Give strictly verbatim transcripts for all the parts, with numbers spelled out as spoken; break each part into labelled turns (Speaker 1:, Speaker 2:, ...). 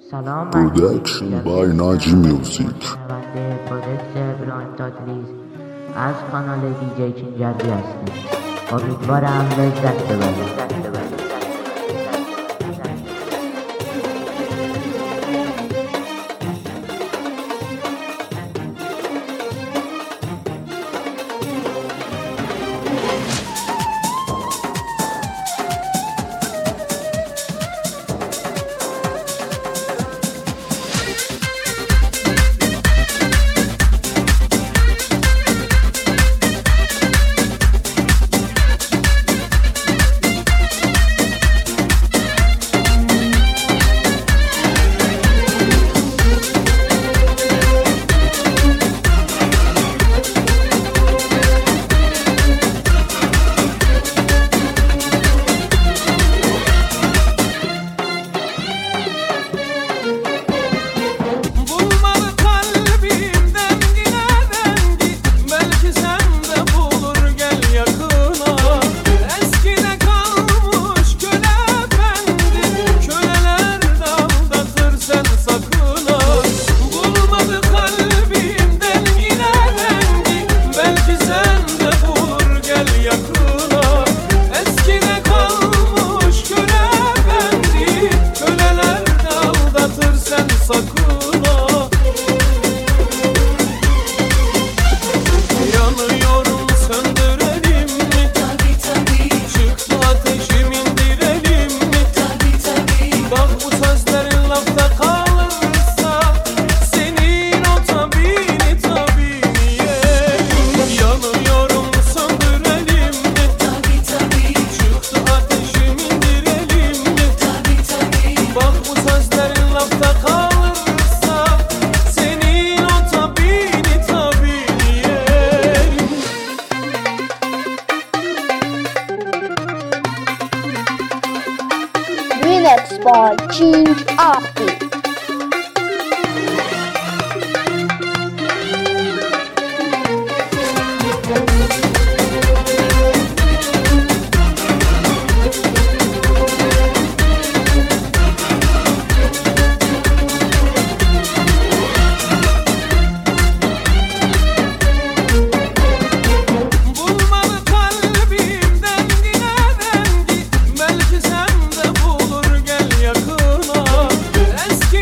Speaker 1: سلام
Speaker 2: Production by Naji Music.
Speaker 1: شنونده پرودکس ابراهیم تاتلیز از کانال دیجی کنجدی هستم. امیدوارم لذت ببرید.
Speaker 3: Remix by King Artie.
Speaker 4: Eski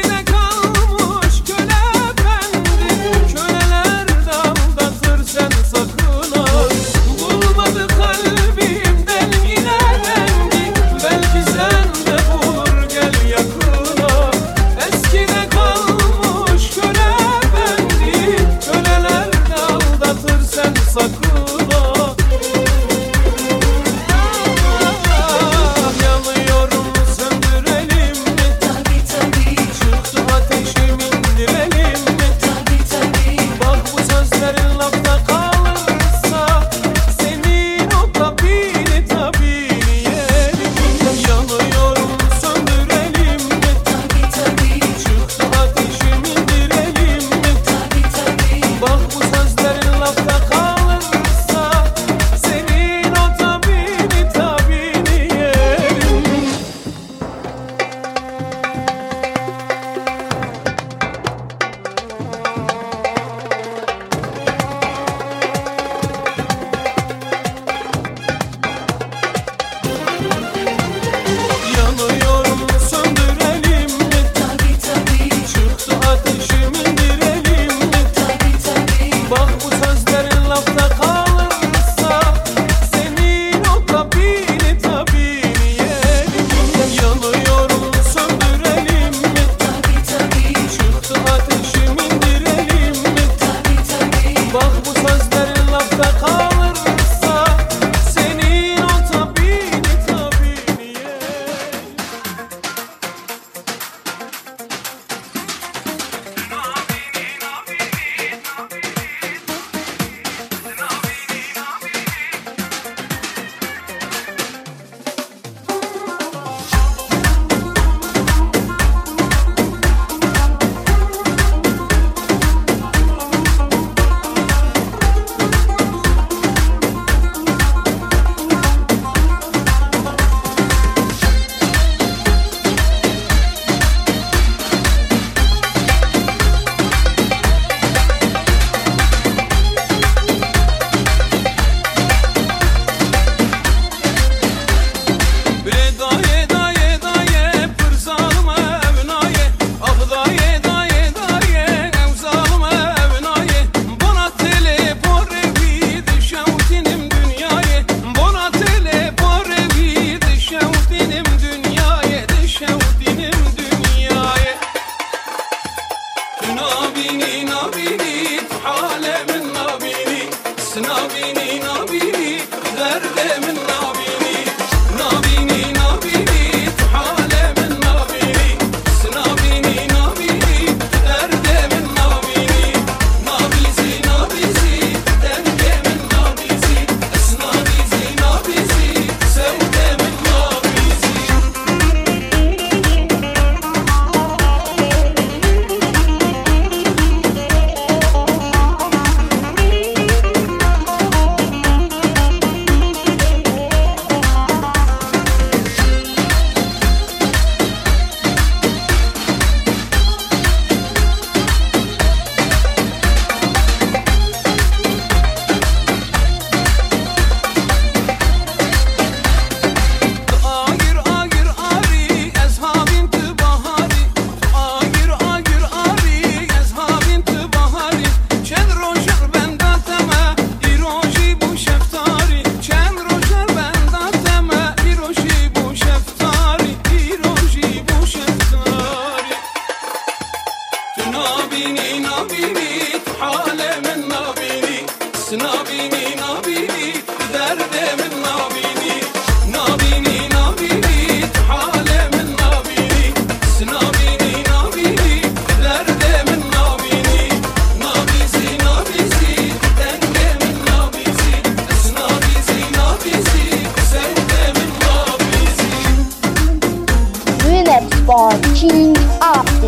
Speaker 3: Orçun abi.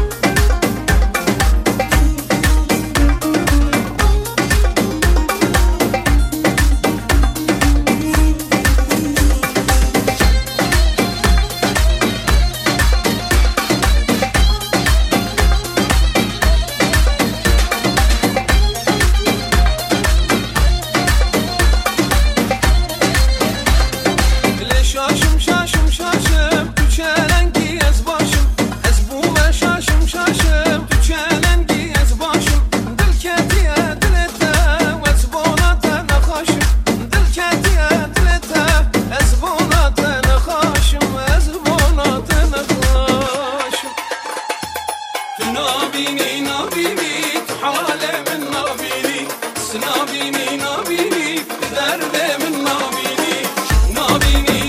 Speaker 4: Şaşım şaşım şaşım tüçelen ki ez başım ez bu ben şaşım şaşım tüçelen ki ez başım dil ketiye dilete ez bona naxaşım dil ketiye dilete ez bona naxaşım ez bona naxaşım nabini nabini hale min nabini snabini nabini derde min nabini nabini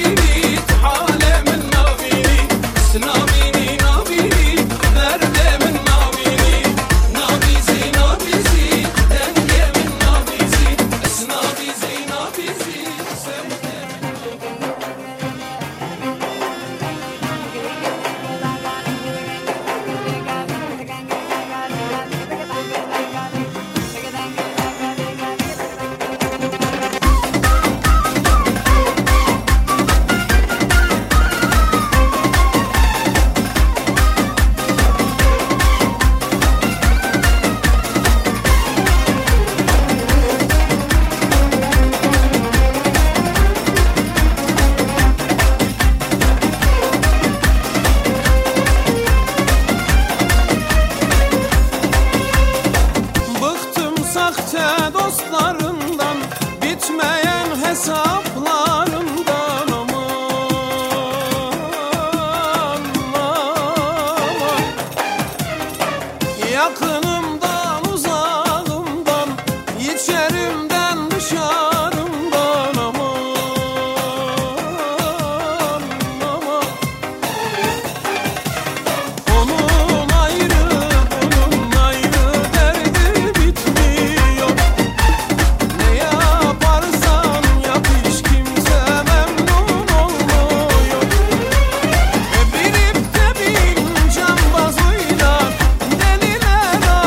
Speaker 4: sahte dostlarından bitmeyen hesaplarından aman aman yakınımdan uzağımdan içerimden dışarımdan aman aman onun ayrı bunun ayrı derdi bitmiyor. Ne yaparsan yap hiç kimse memnun olmuyor. E bilip de bin cambazıyla deliler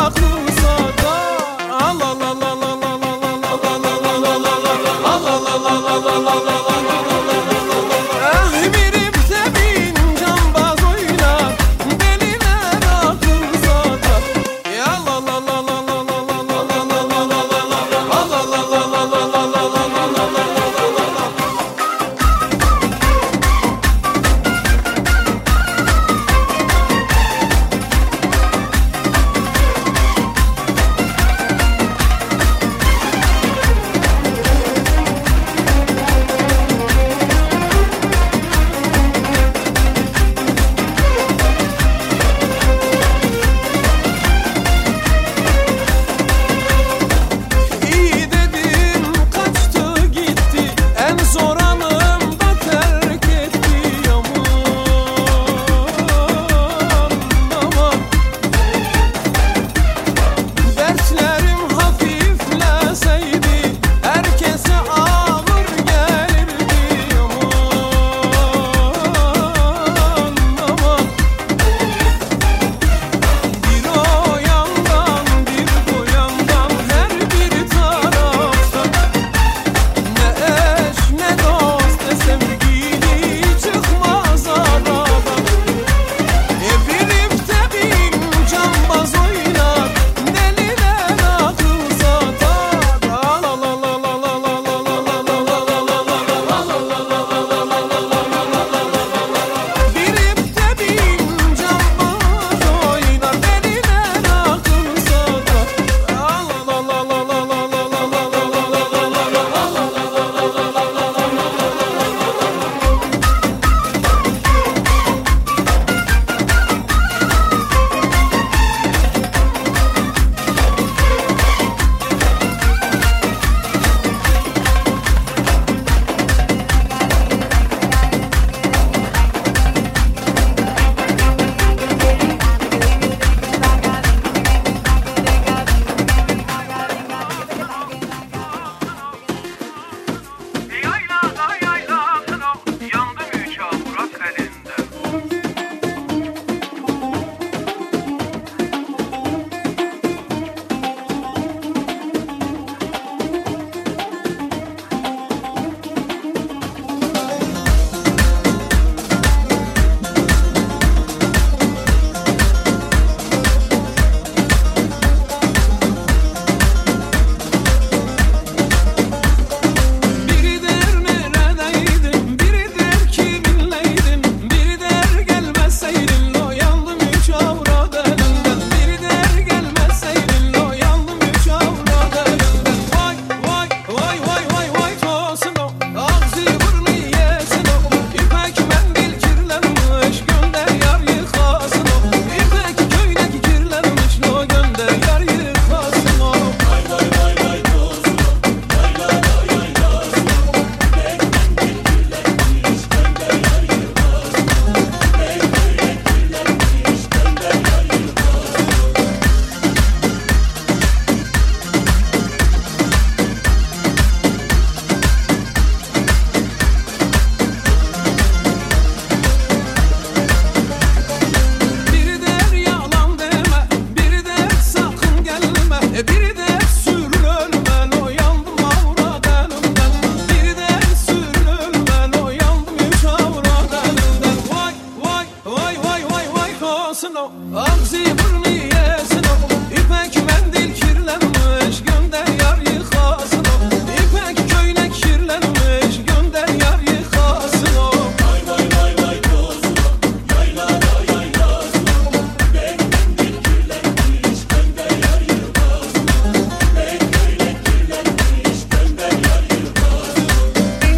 Speaker 4: yıkasın o, ağzı burnu yesin o. İpek mendil kirlenmiş, gönder yar yıkasın o. İpek köylek kirlenmiş, gönder yar yıkasın o.
Speaker 5: Vay vay vay vay tozuna, yaylada yaylasına. İpek mendil kirlenmiş, gönder yar yıkasın o. İpek köylek kirlenmiş, gönder yar yıkasın o.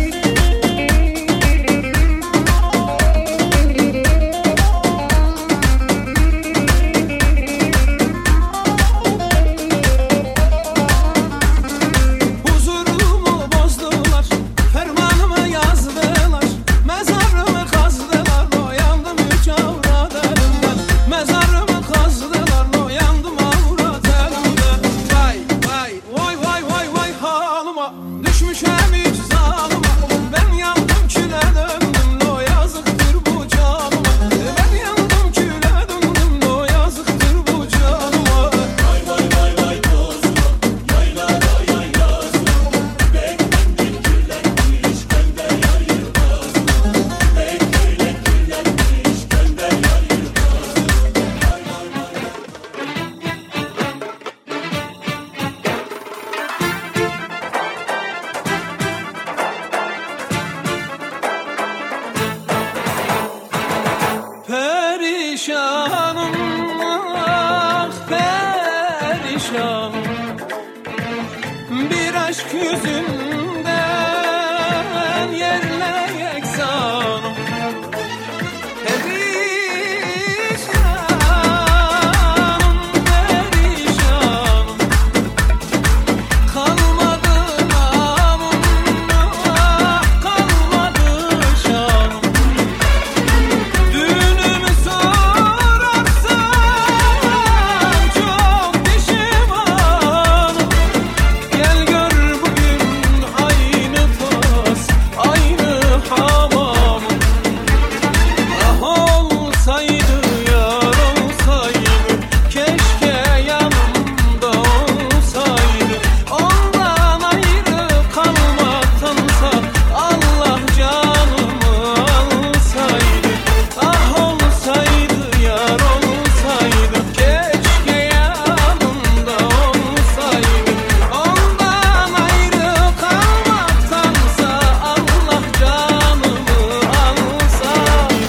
Speaker 4: Huzurumu bozdular, fermanımı yazdılar, mezarımı kazdılar, uyandım üç avrat elimden. Mezarımı kazdılar, uyandım avrat elimden. Vay vay vay vay vay vay halıma, düşmüşem hiç zalıma. Ben yandım küle döndüm, o yazıktır bu canıma. Ben yandım küle döndüm, o yazıktır bu canıma.
Speaker 5: Vay vay vay vay tozuna, yaylada yaylasına. İpek mendil kirlenmiş, gönder yar yıkasın o. İpek köylek kirlenmiş, gönder yar yıkasın o. Vay vay vay.
Speaker 4: Perişanım, ah perişanım. Bir aşk yüzünden yerle yeksanım. Perişanım, perişanım. Kalmadı namım, ah kalmadı şanım. Düğünümü sorarsan çok pişmanım. Gel gör bugün aynı tas, aynı hamam. Ah olsaydı yar olsaydı, keşke yanımda olsaydı. Ondan ayrı kalmaktansa Allah canımı alsaydı. Ah olsaydı yar olsaydı, keşke yanımda olsaydı. Ondan ayrı kalmaktansa Allah canımı alsaydı.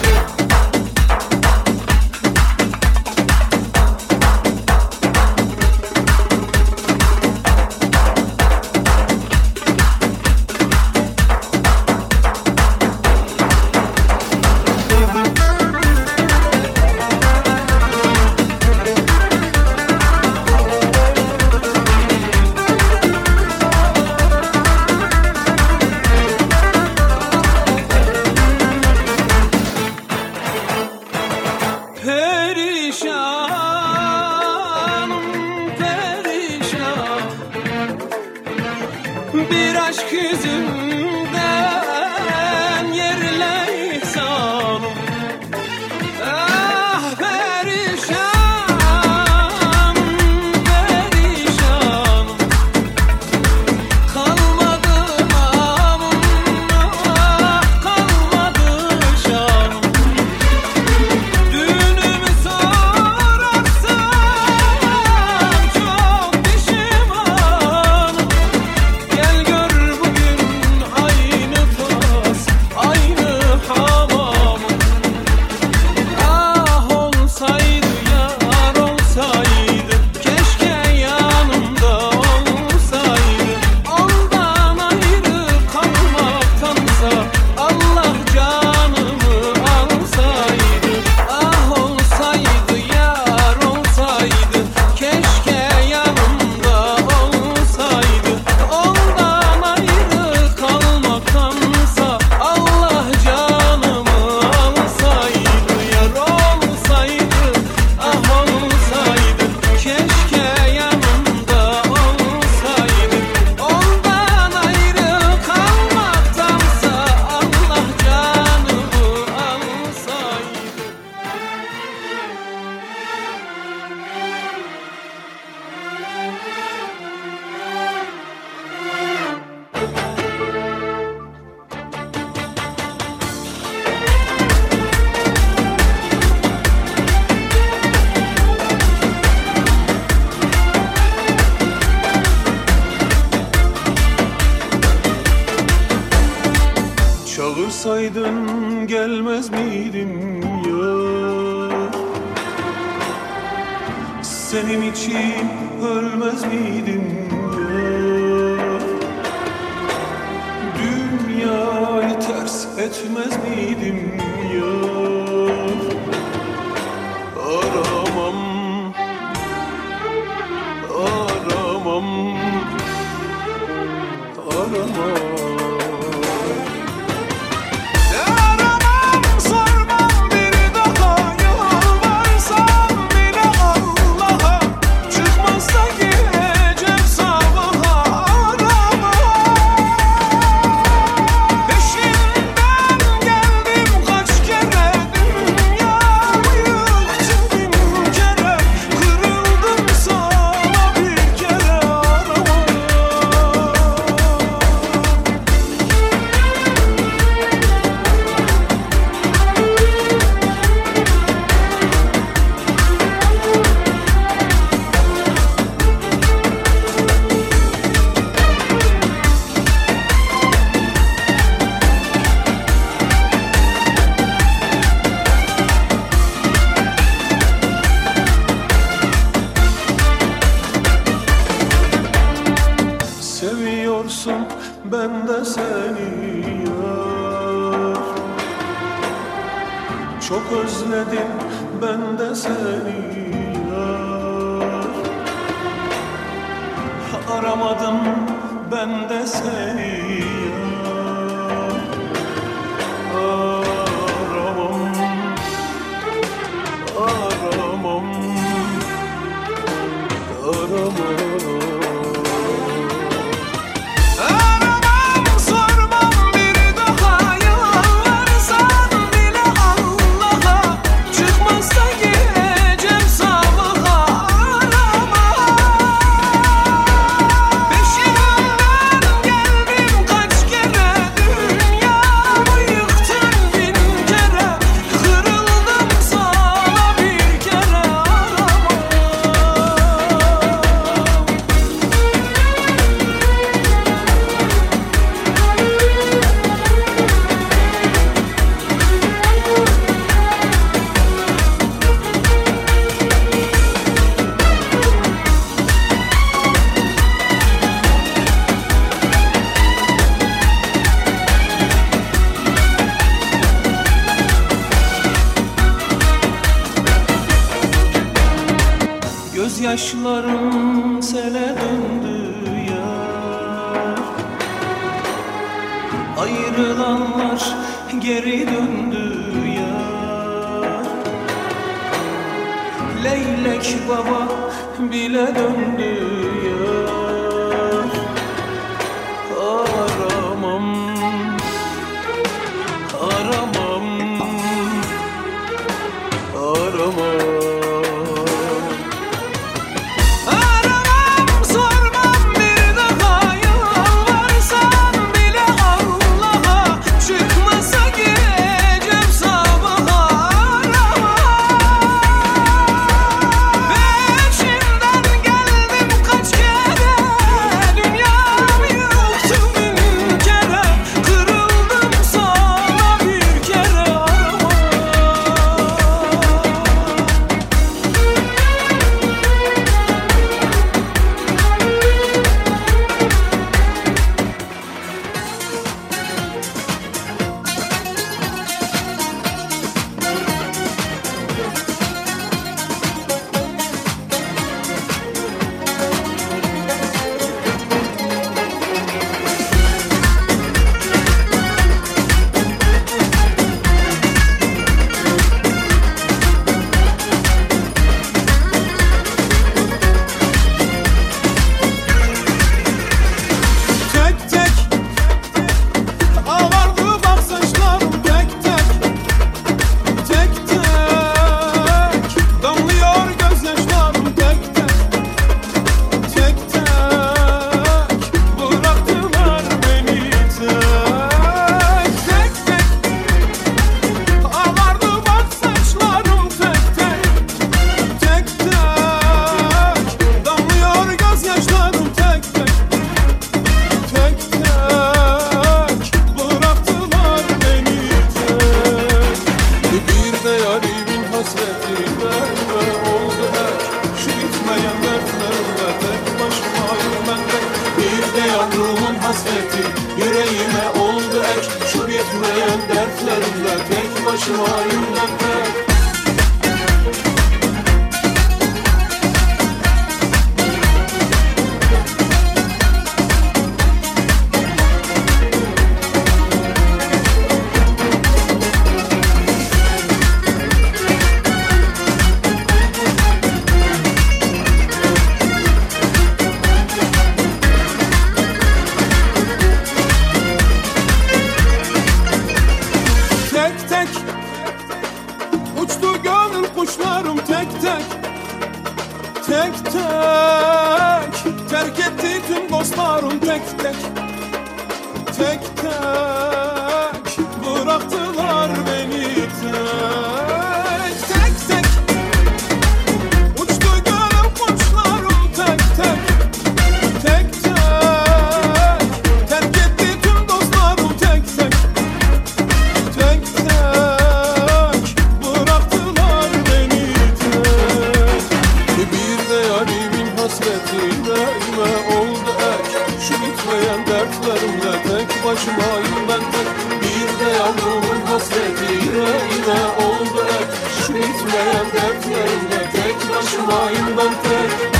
Speaker 4: Perişanım, perişan. Bir aşk yüzünden yerle ihsanım. Ah perişan, perişan. Kalmadı namım, ah kalmadı şanım. Düğünümü sorarsan çok pişmanım. Gel gör bugün
Speaker 6: Çağırsaydın gelmez miydim yar? Senin için ölmez miydim yar? Dünyayı ters etmez miydim yar? Aramam, aramam, aramam. Seviyorsun ben de seni yar. Çok özledim ben de seni yar. Aramadım ben de seni yar. Aramam, aramam, aramam. Gözyaşlarım sele döndü yar. Ayrılanlar geri döndü yar. Leylek baba bile döndü yar. Aramam, aramam, aramam. başımayım ben tek.
Speaker 4: Uçtu gönül kuşlarım tek tek, tek tek. Terk etti tüm dostlarım tek tek, tek tek. Bıraktılar beni tek, tek tek. Uçtu gönül kuşlarım tek tek, tek tek. Terk etti tüm dostlarım tek tek, tek tek. Hasretime oldu ek, şu bitmeyen dertlerimle tek başımayım ben tek. Bir de yavrumun hasretime yine oldu ek, şu bitmeyen dertlerimle tek başımayım ben tek.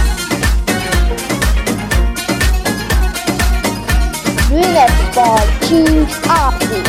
Speaker 3: Remix by King Arty.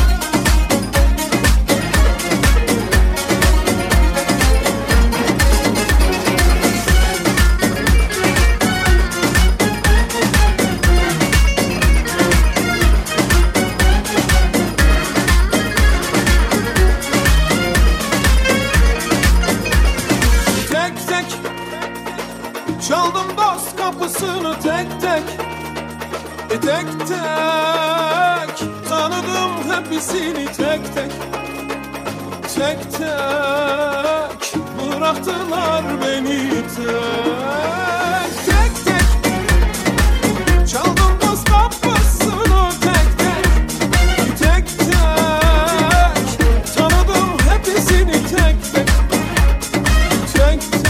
Speaker 4: Çaldım dost kapısını tek tek, e tek tek. Tanıdım hepsini tek tek, tek tek. Bıraktılar beni tek, tek tek. Çaldım dost kapısını tek tek, tek tek. Tanıdım hepsini tek tek, tek tek.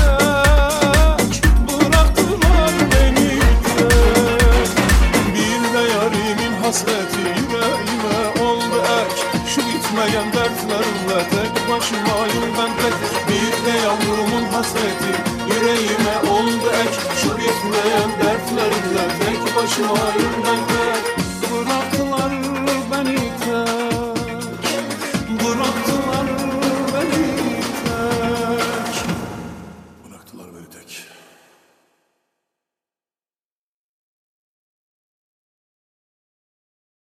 Speaker 4: Hasreti yüreğime oldu ek, şu bitmeyen dertlerimle tek başımayım ben tek. Bir de yavrumun hasreti yüreğime oldu ek, şu bitmeyen dertlerimle tek başımayım ben